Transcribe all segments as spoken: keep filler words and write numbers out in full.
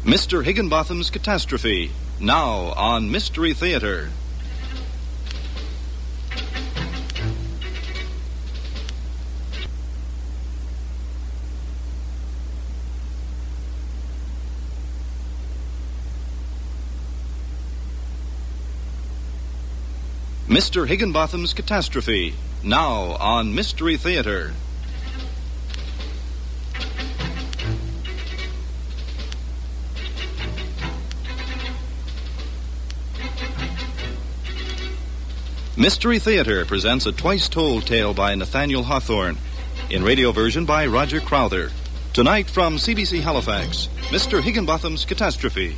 Mister Higginbotham's Catastrophe, now on Mystery Theater. Mister Higginbotham's Catastrophe, now on Mystery Theater. Mystery Theater presents a twice-told tale by Nathaniel Hawthorne, in radio version by Roger Crowther. Tonight from C B C Halifax, Mister Higginbotham's Catastrophe.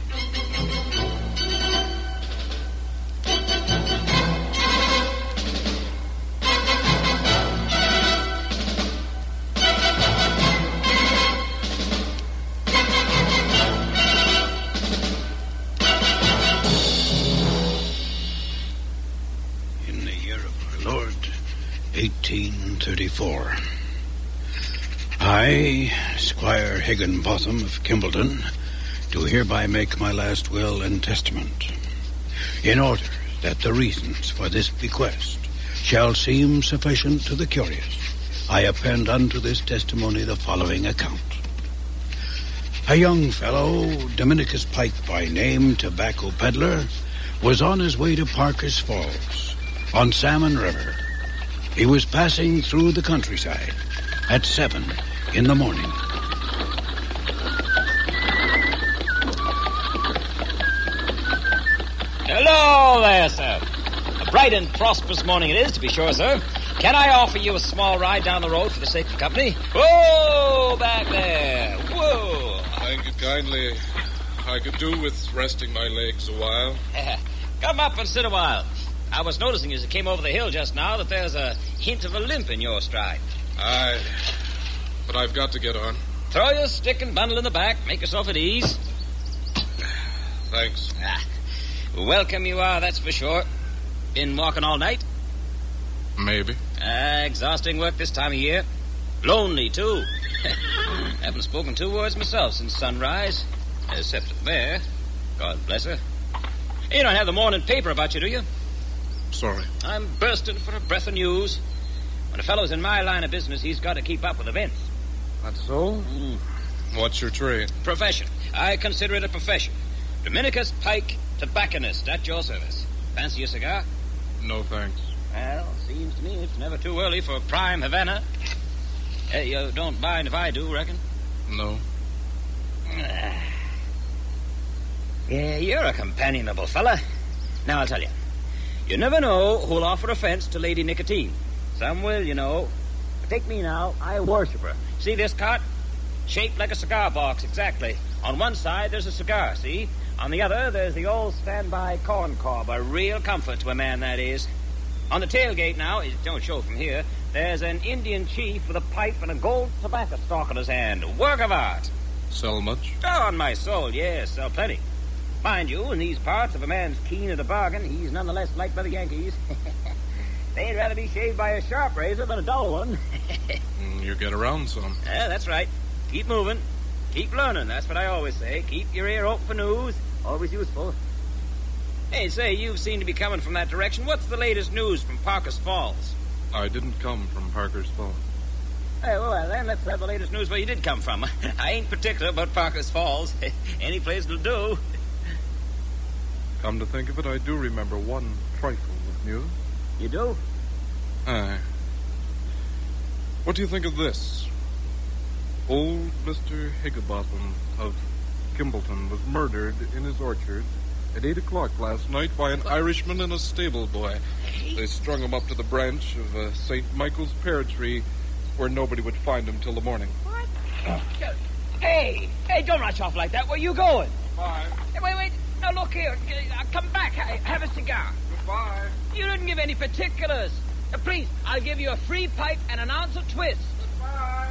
eighteen thirty-four. I, Squire Higginbotham of Kimbleton, do hereby make my last will and testament, in order that the reasons for this bequest shall seem sufficient to the curious. I append unto this testimony the following account. A young fellow, Dominicus Pike by name, tobacco peddler, was on his way to Parker's Falls, on Salmon River. He was passing through the countryside at seven in the morning. Hello there, sir. A bright and prosperous morning it is, to be sure, sir. Can I offer you a small ride down the road for the sake of company? Whoa, back there. Whoa. Thank you kindly. I could do with resting my legs a while. Come up and sit a while. I was noticing as you came over the hill just now that there's a hint of a limp in your stride. Aye, but I've got to get on. Throw your stick and bundle in the back. Make yourself at ease. Thanks. Ah, welcome you are, that's for sure. Been walking all night? Maybe. Ah, exhausting work this time of year. Lonely, too. Haven't spoken two words myself since sunrise. Except for Bear. God bless her. You don't have the morning paper about you, do you? Sorry. I'm bursting for a breath of news. When a fellow's in my line of business, he's got to keep up with events. That's so? Mm. What's your trade? Profession. I consider it a profession. Dominicus Pike, tobacconist, at your service. Fancy a cigar? No, thanks. Well, seems to me it's never too early for prime Havana. Hey, you don't mind if I do, reckon? No. Yeah, you're a companionable fella. Now, I'll tell you. You never know who'll offer offense to Lady Nicotine. Some will, you know. But take me now. I worship her. See this cot? Shaped like a cigar box, exactly. On one side, there's a cigar, see? On the other, there's the old standby corn cob. A real comfort to a man, that is. On the tailgate now, it don't show from here, there's an Indian chief with a pipe and a gold tobacco stalk in his hand. A work of art. Sell much? Oh, on my soul, yes, sell plenty. Mind you, in these parts, if a man's keen at a bargain, he's nonetheless liked by the Yankees. They'd rather be shaved by a sharp razor than a dull one. You get around some. Yeah, that's right. Keep moving. Keep learning. That's what I always say. Keep your ear open for news. Always useful. Hey, say, you seem to be coming from that direction. What's the latest news from Parker's Falls? I didn't come from Parker's Falls. Hey, well, then, let's have the latest news where you did come from. I ain't particular about Parker's Falls. Any place will do. Come to think of it, I do remember one trifle of news. You do? Aye. What do you think of this? Old Mister Higginbotham of Kimbleton was murdered in his orchard at eight o'clock last night by an Irishman and a stable boy. They strung him up to the branch of a Saint Michael's pear tree where nobody would find him till the morning. What? Hey, hey, don't rush off like that. Where you going? Goodbye. Hey, wait, wait. Now, look here. Uh, come back. Have a cigar. Goodbye. You didn't give any particulars. Uh, please, I'll give you a free pipe and an ounce of twist. Goodbye.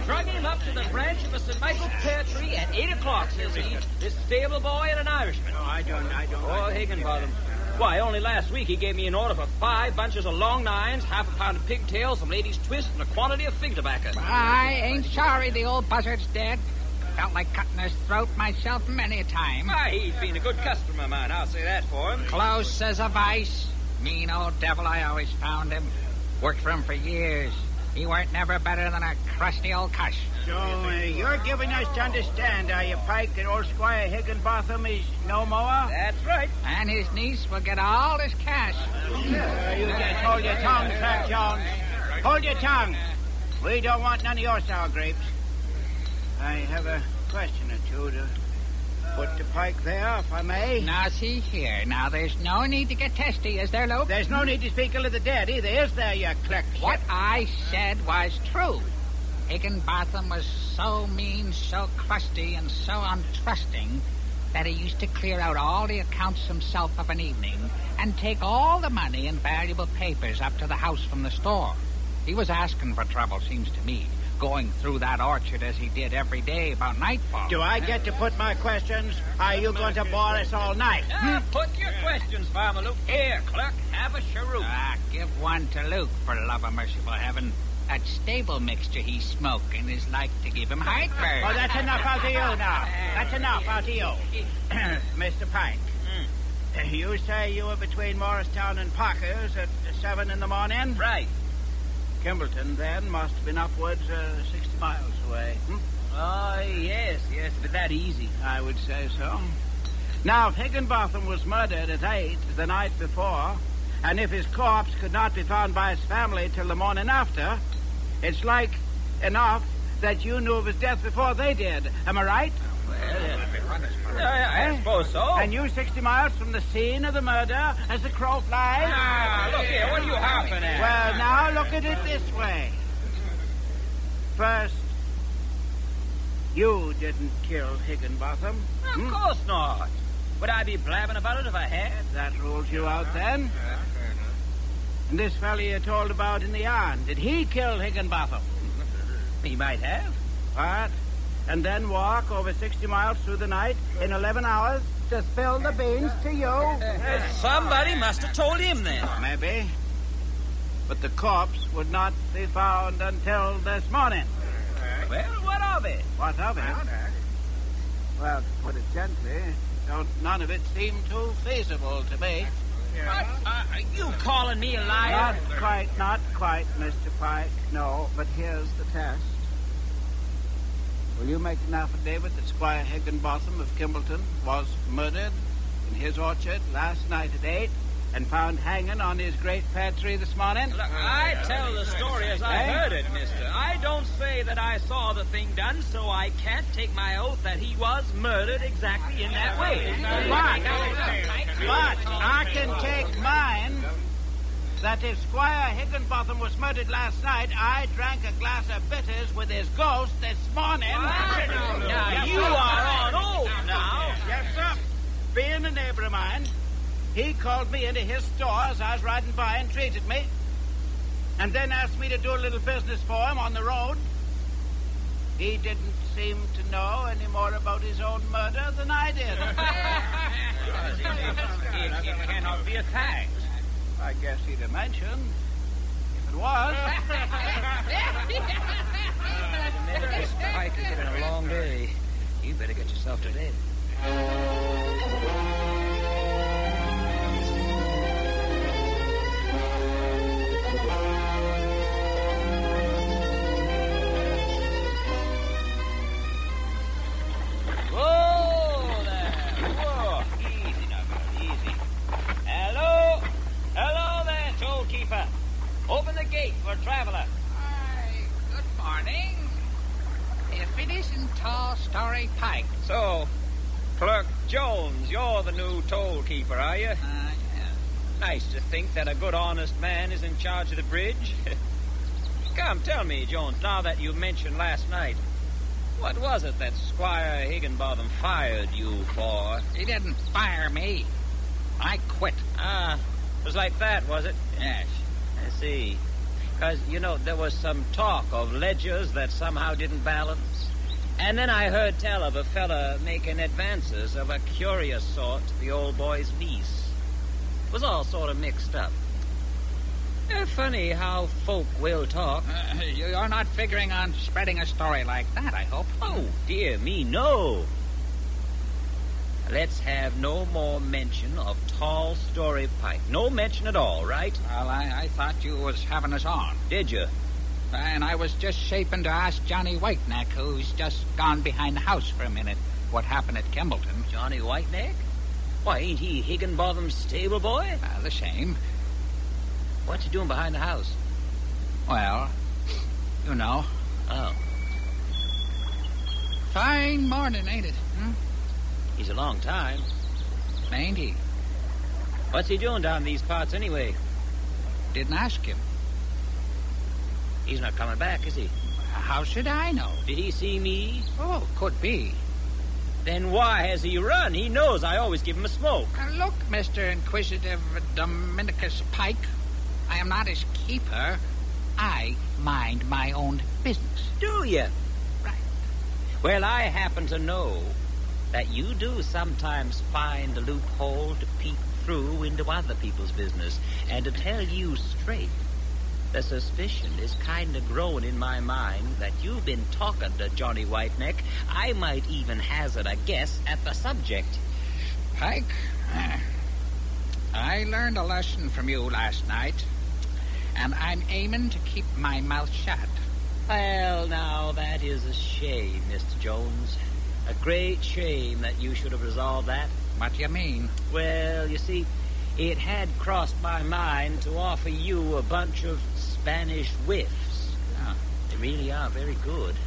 drug him up to the branch of a Saint Michael pear tree at eight o'clock, says he. This stable boy and an Irishman. No, I don't, I don't. Oh, Higginbotham. Why, only last week he gave me an order for five bunches of long nines, half a pound of pigtails, some ladies' twist, and a quantity of fig tobacco. I ain't sorry the old buzzard's dead. Felt like cutting his throat myself many a time. Why, he's been a good customer of mine, I'll say that for him. Close as a vice. Mean old devil, I always found him. Worked for him for years. He weren't never better than a crusty old cuss. So, uh, you're giving us to understand, are you, Pike, that old Squire Higginbotham is no more? That's right. And his niece will get all his cash. Uh, you just hold your tongue, Frank Jones. Hold your tongue. We don't want none of your sour grapes. I have a question or two to put to Pike there, if I may. Now, see here. Now, there's no need to get testy, is there, Luke? There's no need to speak ill of the dead either, is there, you clerk? What I said was true. Higginbotham was so mean, so crusty, and so untrusting that he used to clear out all the accounts himself of an evening and take all the money and valuable papers up to the house from the store. He was asking for trouble, seems to me, going through that orchard as he did every day about nightfall. Do I get to put my questions? Are you going to bore us all night? Ah, put your questions, Farmer Luke. Here, clerk, have a cheroot. Ah, give one to Luke, for love of merciful heaven. That stable mixture he's smoking is like to give him heartburn. Oh, that's enough out of you now. That's enough out of you. Mister Pike, mm. you say you were between Morristown and Parker's at seven in the morning? Right. Kimbleton, then, must have been upwards uh, sixty miles away. Hmm? Oh, yes, yes, but that easy. I would say so. Now, if Higginbotham was murdered at eight the night before, and if his corpse could not be found by his family till the morning after, it's like enough that you knew of his death before they did. Am I right? Well, yeah, I suppose so. And you sixty miles from the scene of the murder as the crow flies? Ah, look here, what are you harping at? Well, now look at it this way. First, you didn't kill Higginbotham. Of hmm? course not. Would I be blabbing about it if I had? That rules you out then. And this fellow you told about in the yarn, did he kill Higginbotham? He might have. What? And then walk over sixty miles through the night in eleven hours to spill the beans to you? Uh, somebody must have told him then. Maybe. But the corpse would not be found until this morning. Well, what of it? What of it? Well, to put it gently, don't none of it seem too feasible to me. What? Uh, are you calling me a liar? Not quite, not quite, Mister Pike. No, but here's the test. Will you make an affidavit that Squire Higginbotham of Kimbleton was murdered in his orchard last night at eight and found hanging on his great pear tree this morning? Look, I tell the story as I eh? heard it, mister. I don't say that I saw the thing done, so I can't take my oath that he was murdered exactly in that way. But, but I can take mine that if Squire Higginbotham was murdered last night, I drank a glass of bitters with his ghost this morning. Now, you are on oath now. Yes, sir. Being a neighbor of mine, he called me into his store as I was riding by and treated me, and then asked me to do a little business for him on the road. He didn't seem to know any more about his own murder than I did. it, it cannot be a fact. I guess he'd have mentioned if it was. Mister Pike is having a long day. You better get yourself to bed. Whoa there. Whoa. Easy now, girl. Easy. Hello? Hello there, tollkeeper. Open the gate for a traveler. Hi, good morning. If it isn't Tall Story Pike. So, Clerk Jones, you're the new tollkeeper, are you? Uh, yeah. Nice to think that a good, honest man is in charge of the bridge. Come, tell me, Jones, now that you mentioned last night, what was it that Squire Higginbotham fired you for? He didn't fire me. I quit. Ah, it was like that, was it? Yes. I see. Because, you know, there was some talk of ledgers that somehow didn't balance. And then I heard tell of a fella making advances of a curious sort to the old boy's niece. It was all sort of mixed up. Eh, funny how folk will talk. Uh, you're not figuring on spreading a story like that, I hope. Oh, dear me, no. Let's have no more mention of Tall Story Pike. No mention at all, right? Well, I, I thought you was having us on. Did you? And I was just shaping to ask Johnny Whiteneck, who's just gone behind the house for a minute, what happened at Kimbleton. Johnny Whiteneck? Why, ain't he Higginbotham's stable boy? Well, the same. What's he doing behind the house? Well, you know. Oh. Fine morning, ain't it? Hmm? He's a long time. Ain't he? What's he doing down these parts anyway? Didn't ask him. He's not coming back, is he? How should I know? Did he see me? Oh, could be. Then why has he run? He knows I always give him a smoke. Now, look, Mister Inquisitive Dominicus Pike, I am not his keeper. I mind my own business. Do you? Right. Well, I happen to know that you do sometimes find a loophole to peek through into other people's business. And to tell you straight, the suspicion is kind of growing in my mind that you've been talking to Johnny Whiteneck. I might even hazard a guess at the subject. Pike, uh, I learned a lesson from you last night, and I'm aiming to keep my mouth shut. Well, now, that is a shame, Mister Jones. A great shame that you should have resolved that. What do you mean? Well, you see, it had crossed my mind to offer you a bunch of Spanish whiffs. Oh. They really are very good.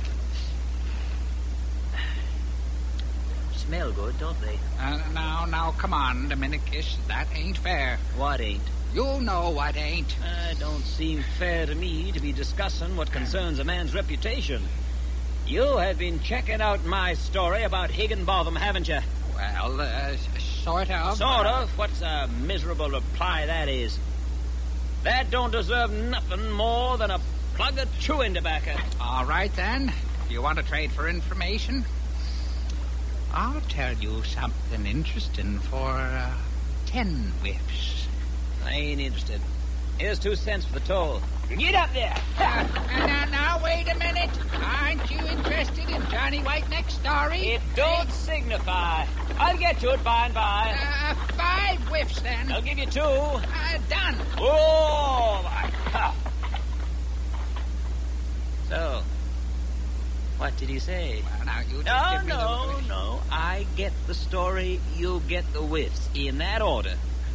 Smell good, don't they? Uh, now, now, come on, Dominicus. That ain't fair. What ain't? You know what ain't. Uh, don't seem fair to me to be discussing what concerns a man's reputation. You have been checking out my story about Higginbotham, haven't you? Well, uh, sort of. Sort of? What's a miserable reply that is? That don't deserve nothing more than a plug of chewing tobacco. All right, then. You want to trade for information? I'll tell you something interesting for uh, ten whiffs. I ain't interested. Here's two cents for the toll. Get up there! Uh, now, now, wait a minute. Aren't you interested in Johnny Whiteneck's story? It don't signify. I'll get you it by and by. Uh, five whiffs, then. I'll give you two. Uh, done. Oh, my God. So, what did he say? Well, now, you just No, give me no, the... no. I get the story, you get the whiffs. In that order.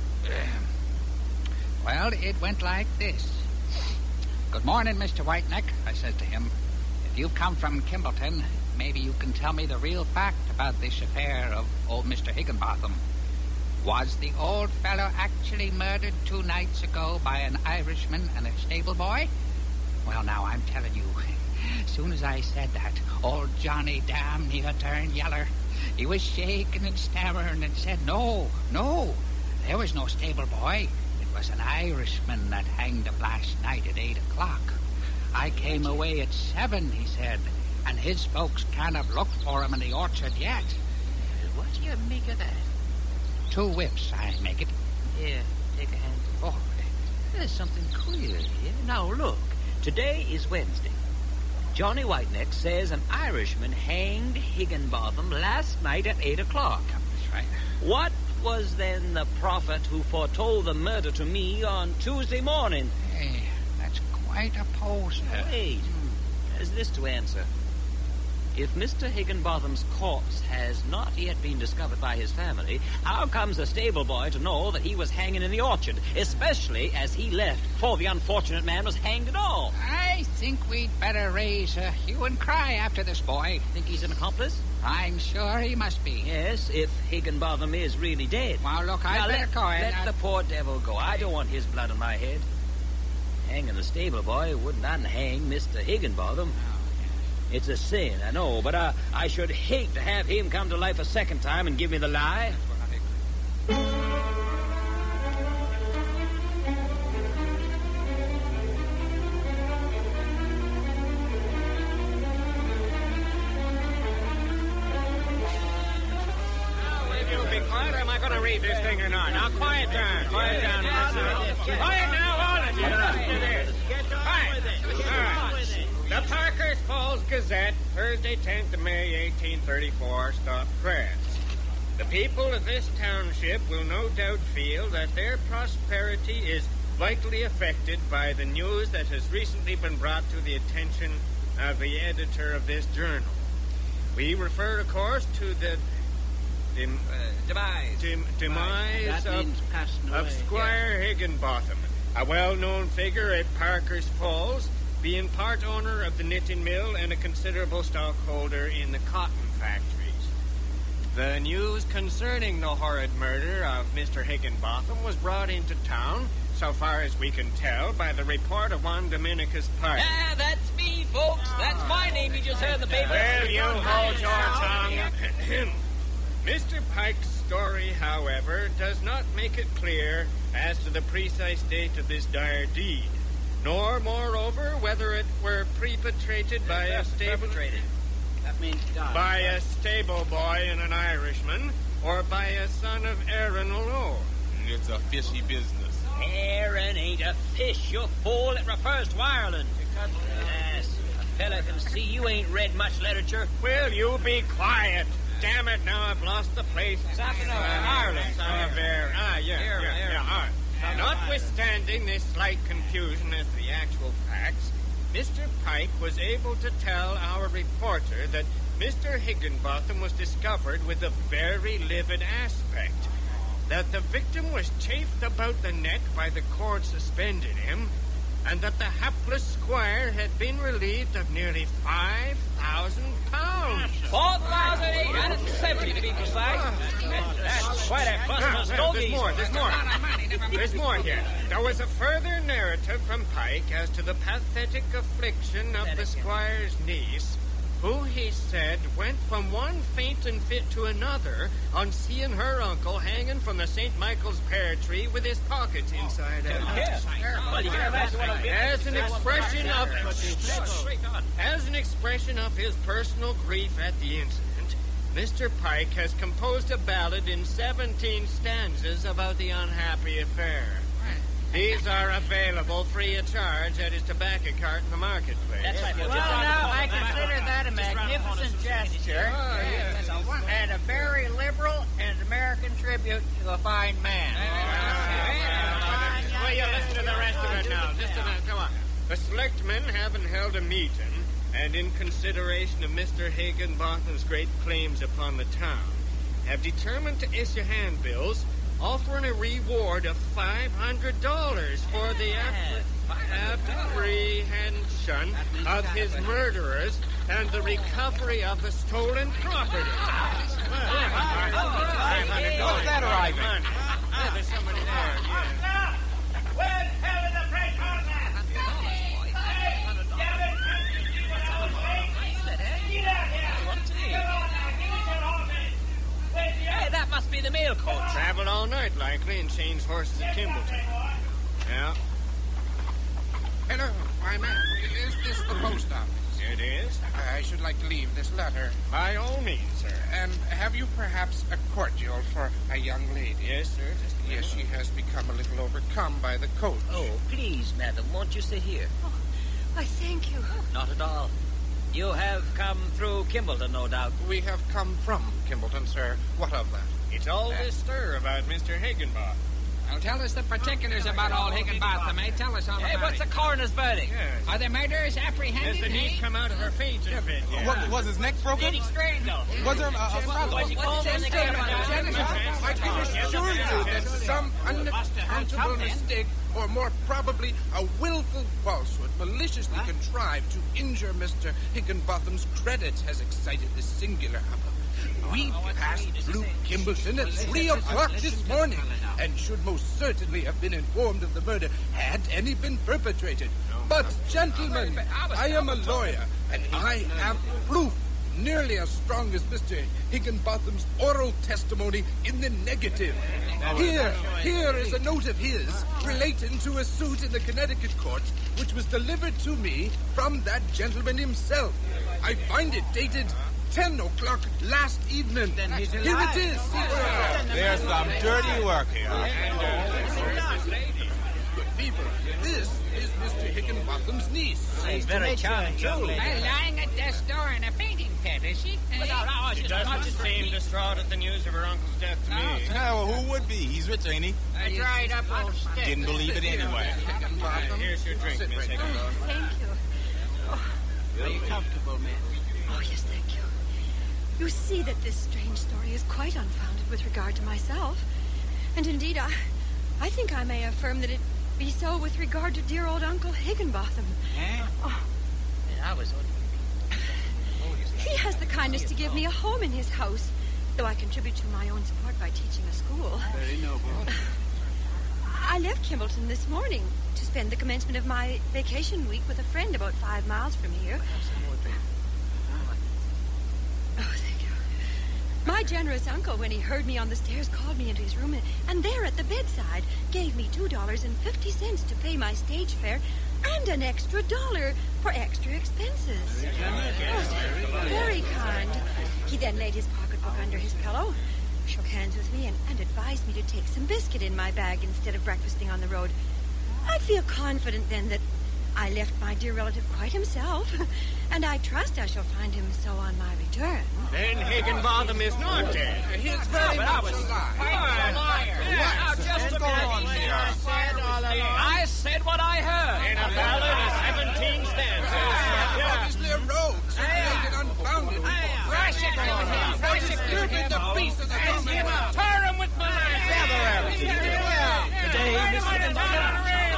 Well, it went like this. Good morning, Mister Whiteneck, I said to him. If you've come from Kimbleton, maybe you can tell me the real fact about this affair of old Mister Higginbotham. Was the old fellow actually murdered two nights ago by an Irishman and a stable boy? Well, now, I'm telling you, as soon as I said that, old Johnny damn near turned yeller. He was shaking and stammering and said, no, no, there was no stable boy. It was an Irishman that hanged him last night at eight o'clock. I came away at seven, he said, and his folks can't have looked for him in the orchard yet. What do you make of that? Two whiffs, I make it. Here, take a hand. Oh, There's something queer here. Now, look. Today is Wednesday. Johnny Whiteneck says an Irishman hanged Higginbotham last night at eight o'clock. that's right. What was then the prophet who foretold the murder to me on Tuesday morning? Hey, that's quite a poser. Wait. There's this to answer. If Mister Higginbotham's corpse has not yet been discovered by his family, how comes the stable boy to know that he was hanging in the orchard, especially as he left before the unfortunate man was hanged at all? I think we'd better raise a hue and cry after this boy. Think he's an accomplice? I'm sure he must be. Yes, if Higginbotham is really dead. Well, look, I now, better let, go in. let I- the poor devil go. I don't want his blood on my head. Hanging the stable boy wouldn't unhang Mister Higginbotham. It's a sin, I know, but uh, I should hate to have him come to life a second time and give me the lie. going to read this thing or not. Now, quiet down. Quiet down. Quiet now, all of you. Listen to this. Quiet. All right. The Parker's Falls Gazette, Thursday, tenth of May, eighteen thirty-four, stop press. The people of this township will no doubt feel that their prosperity is vitally affected by the news that has recently been brought to the attention of the editor of this journal. We refer, of course, to the dem, uh, demise, dem, demise That means passing of, of away. Squire Higginbotham, a well-known figure at Parker's Falls, being part owner of the knitting mill and a considerable stockholder in the cotton factories. The news concerning the horrid murder of Mister Higginbotham was brought into town, so far as we can tell, by the report of one Dominicus Pike. Ah, that's me, folks. That's my name you just heard in the paper. Well, you hold your tongue. Mister Pike's story, however, does not make it clear as to the precise date of this dire deed, nor, moreover, whether it were perpetrated by a stable... That means God. by a stable boy and an Irishman, or by a son of Aaron alone. It's a fishy business. Aaron ain't a fish, you fool. It refers to Ireland. Yes, a fella can see you ain't read much literature. Will you be quiet? Damn it, now I've lost the place. Something of Ireland. Son of Aaron. Ah, yeah, Here, yeah, here. yeah, all right. Notwithstanding this slight confusion as to the actual facts, Mister Pike was able to tell our reporter that Mister Higginbotham was discovered with a very livid aspect, that the victim was chafed about the neck by the cord suspending him, and that the hapless squire had been relieved of nearly five thousand pounds. four thousand eight hundred seventy to be precise. That's quite a bust Ah, of well, stogies. there's more, there's more. There's more here. There was a further narrative from Pike as to the pathetic affliction of the squire's niece, who, he said, went from one fainting fit to another on seeing her uncle hanging from the Saint Michael's pear tree with his pockets inside out. Well, you can have that one of As an expression of Straight on. as an expression of his personal grief at the incident, Mister Pike has composed a ballad in seventeen stanzas about the unhappy affair. These are available free of charge at his tobacco cart in the marketplace. That's right. Well, now, I consider that a magnificent gesture and a very liberal and American tribute to a fine man. Well, you listen to the rest of it now. Just a minute, come on. The selectmen having held a meeting, and in consideration of Mister Higginbotham's great claims upon the town, have determined to issue handbills offering a reward of five hundred dollars for the apprehension of his murderers and the recovery of the stolen property. five hundred dollars. What's that arriving? Yeah, there's somebody there, yeah. Where the hell is the break on that? Hey, that must be the mail coach. Traveled all night, likely, and changed horses at Kimbleton. Yeah, Hello, my man. Is this the post office? it is. I should like to leave this letter. By all means, sir. And have you perhaps a cordial for a young lady? Yes, sir. Just a Yes, she has become a little overcome by the coach. Oh, please, madam, won't you sit here? Why, thank you. Not at all. You have come through Kimbleton, no doubt. We have come from Kimbleton, sir. What of that? It's all this stir about Mister Higginbotham. Well, tell us the particulars about old Higginbotham, eh? Tell us all Hey, about what's it. the coroner's verdict? Yes. Are the murderers Has apprehended, the niece eh? come out of her fainting fit? Yeah. What, was his neck broken? He's strangled. Was there a, a problem? What's he called in the camera? I can assure you that some unaccountable mistake, or more probably a willful falsehood, maliciously contrived to injure Mister Higginbotham's credit, has excited this singular hubbub. We passed through Kimbleton at three o'clock this morning, and should most certainly have been informed of the murder had any been perpetrated. But, gentlemen, I am a lawyer, and I have proof nearly as strong as Mister Higginbotham's oral testimony in the negative. Here, here is a note of his relating to a suit in the Connecticut court, which was delivered to me from that gentleman himself. I find it dated ten o'clock last evening. Then he's alive. Here it is. There's some dirty work here. People, this is Mister Higginbotham's niece. She's very charming, too. Well, lying at death's door in a fainting fit, is she? Uh, She doesn't seem distraught at the news of her uncle's death to me. Yeah, well, who would be? He's rich, ain't he? A dried up old stick. Didn't believe it anyway. Uh, here's your drink, Miss Higginbotham. Thank you. Are you comfortable, ma'am? Oh, yes, thank you. You see that this strange story is quite unfounded with regard to myself. And indeed, I, I think I may affirm that it be so with regard to dear old Uncle Higginbotham. Eh? Oh. I was... He has the kindness to give me a home in his house, though I contribute to my own support by teaching a school. Very noble. I left Kimbleton this morning to spend the commencement of my vacation week with a friend about five miles from here. Oh, thank you. My generous uncle, when he heard me on the stairs, called me into his room, and, and there at the bedside gave me two dollars and fifty cents to pay my stage fare and an extra dollar for extra expenses. Oh, very kind. He then laid his pocketbook under his pillow, shook hands with me, and, and advised me to take some biscuit in my bag instead of breakfasting on the road. I feel confident then that I left my dear relative quite himself, and I trust I shall find him so on my return. Then Higginbotham is not dead. He's very but I much was alive. quite a liar. Yeah, now just a going on minute. here? I said all along. I said what I heard. In a ballad of seventeen stanzas. Obviously a rogue, so created unfounded. Rush it to him. Rush it to Distributed the him. pieces of common. Tear him with my knife. Today, Miss Higginbotham...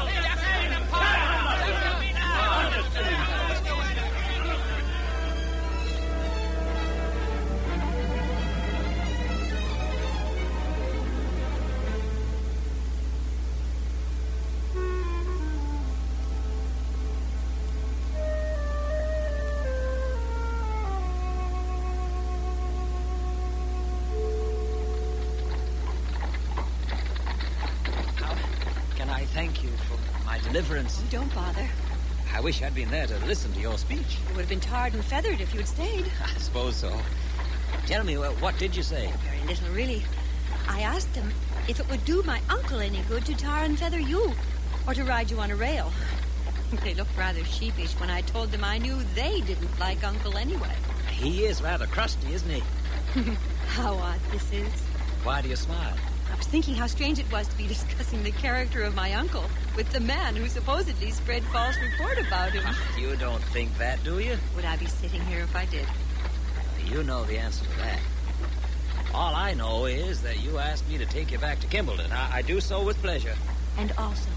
Thank you for my deliverance. Oh, don't bother. I wish I'd been there to listen to your speech. You would have been tarred and feathered if you had stayed. I suppose so. Tell me, well, what did you say? Very little, really. I asked him if it would do my uncle any good to tar and feather you, or to ride you on a rail. They looked rather sheepish when I told them I knew they didn't like Uncle anyway. He is rather crusty, isn't he? How odd this is. Why do you smile? I was thinking how strange it was to be discussing the character of my uncle with the man who supposedly spread false report about him. You don't think that, do you? Would I be sitting here if I did? You know the answer to that. All I know is that you asked me to take you back to Kimbleton. I, I do so with pleasure. And also?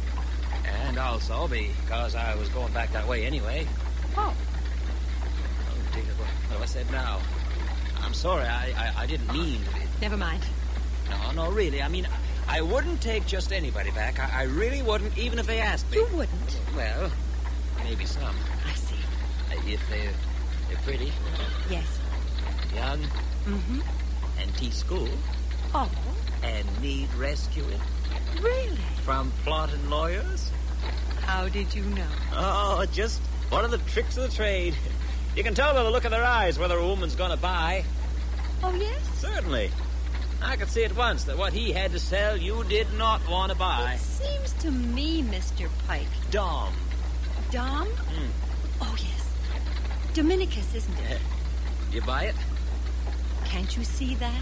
And also because I was going back that way anyway. Oh. Oh, dear, what have I said now? I'm sorry, I, I, I didn't mean to be... Never mind. No, no, really. I mean, I wouldn't take just anybody back. I, I really wouldn't, even if they asked me. You wouldn't? Well, maybe some. I see. If they're, they're pretty. Yes. Young. Mm-hmm. And teach school. Oh. And need rescuing. Really? From plotting lawyers. How did you know? Oh, just one of the tricks of the trade. You can tell by the look of their eyes whether a woman's going to buy. Oh, yes? Certainly. I could see at once that what he had to sell you did not want to buy. It seems to me, Mister Pike. Dom. Dom? Mm. Oh, yes. Dominicus, isn't it? You buy it? Can't you see that?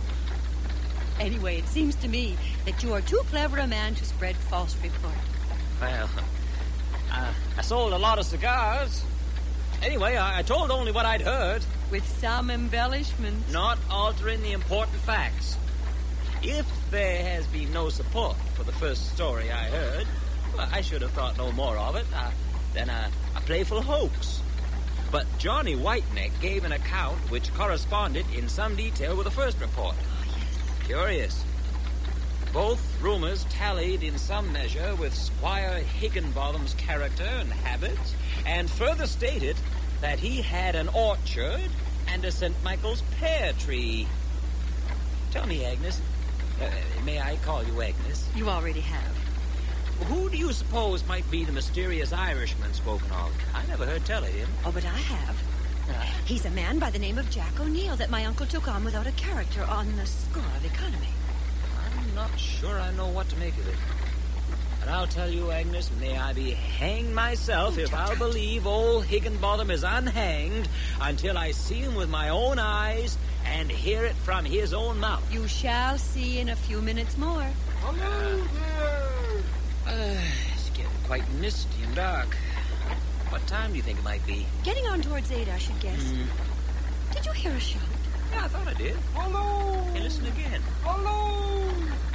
Anyway, it seems to me that you are too clever a man to spread false report. Well, uh, I sold a lot of cigars. Anyway, I, I told only what I'd heard. With some embellishments. Not altering the important facts. If there has been no support for the first story I heard, well, I should have thought no more of it uh, than a, a playful hoax. But Johnny Whiteneck gave an account which corresponded in some detail with the first report. Oh, yes. Curious. Both rumors tallied in some measure with Squire Higginbotham's character and habits, and further stated that he had an orchard and a Saint Michael's pear tree. Tell me, Agnes, uh, may I call you Agnes? You already have. Who do you suppose might be the mysterious Irishman spoken of? I never heard tell of him. Oh, but I have. He's a man by the name of Jack O'Neill that my uncle took on without a character on the score of economy. I'm not sure I know what to make of it. But I'll tell you, Agnes, may I be hanged myself if I'll believe old Higginbotham is unhanged until I see him with my own eyes and hear it from his own mouth. You shall see in a few minutes more. Hello there! Uh, it's getting quite misty and dark. What time do you think it might be? Getting on towards eight, I should guess. Mm. Did you hear a shout? Yeah, I thought I did. Hello! Hey, listen again. Hello!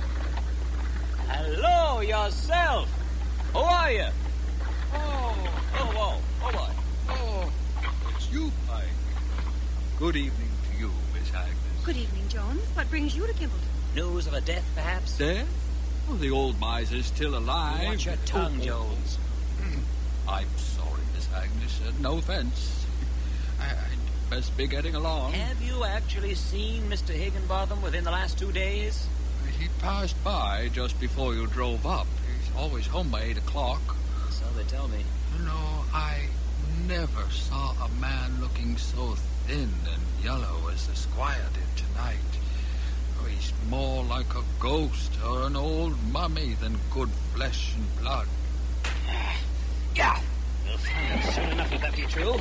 Hello, yourself. Who are you? Oh, Oh, whoa. Oh, boy. oh, it's you, Pike. Good evening to you, Miss Agnes. Good evening, Jones. What brings you to Kimbleton? News of a death, perhaps? Death? Oh, the old miser's still alive. Watch your tongue, Oh, oh, Jones. I'm sorry, Miss Agnes. Uh, no offense. I, I'd best be getting along. Have you actually seen Mister Higginbotham within the last two days? He passed by just before you drove up. He's always home by eight o'clock. So they tell me. No, I never saw a man looking so thin and yellow as the squire did tonight. Oh, he's more like a ghost or an old mummy than good flesh and blood. Yeah. We'll find out soon enough if that be true.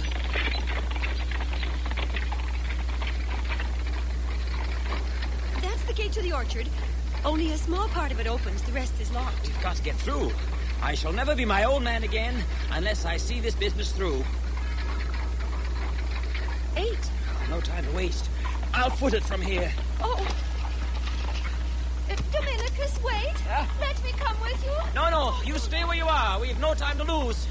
That's the gate to the orchard. Only a small part of it opens. The rest is locked. We've got to get through. I shall never be my own man again unless I see this business through. Eight. No time to waste. I'll foot it from here. Oh. Uh, Dominicus, wait. Huh? Let me come with you. No, no. You stay where you are. We've no time to lose.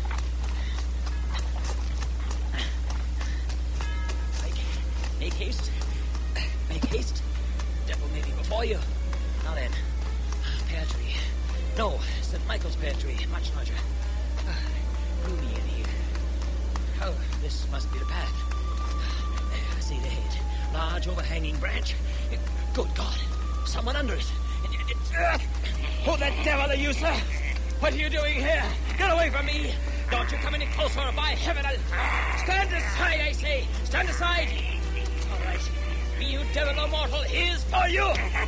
Make, make haste. Make haste. Devil may be before you. Now then. Pear tree. No, Saint Michael's pear tree. Much larger. Ah, gloomy in here. Oh, this must be the path. There, I see the head. Large overhanging branch. Good God. Someone under it. Who the devil are you, sir? What are you doing here? Get away from me. Don't you come any closer, or by heaven, I'll... Stand aside, I say. Stand aside. All right. Be you devil or mortal, here's for you.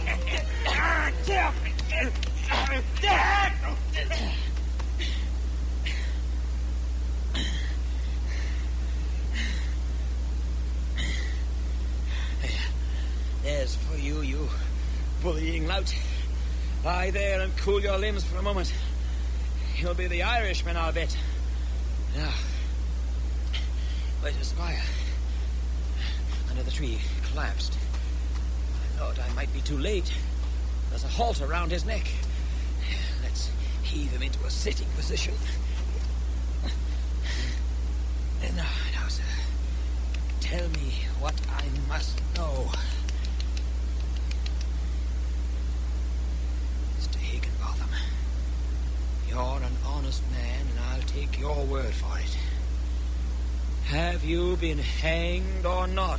There's for you, you bullying lout. Lie there and cool your limbs for a moment. You'll be the Irishman, I'll bet. Now, where's the squire? Under the tree, collapsed. I thought I might be too late. There's a halter around his neck. Let's heave him into a sitting position. Now, now, sir, tell me what I must know. Mister Higginbotham, you're an honest man, and I'll take your word for it. Have you been hanged or not?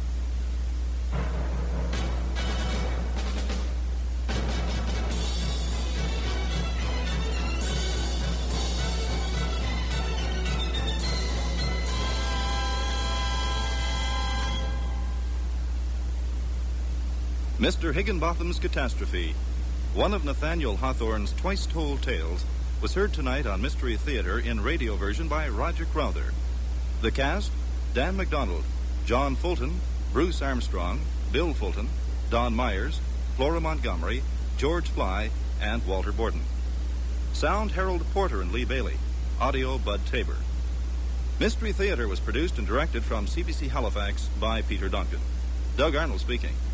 Mister Higginbotham's Catastrophe, one of Nathaniel Hawthorne's twice-told tales, was heard tonight on Mystery Theater in radio version by Roger Crowther. The cast, Dan MacDonald, John Fulton, Bruce Armstrong, Bill Fulton, Don Myers, Flora Montgomery, George Fly, and Walter Borden. Sound, Harold Porter and Lee Bailey. Audio, Bud Tabor. Mystery Theater was produced and directed from C B C Halifax by Peter Duncan. Doug Arnold speaking.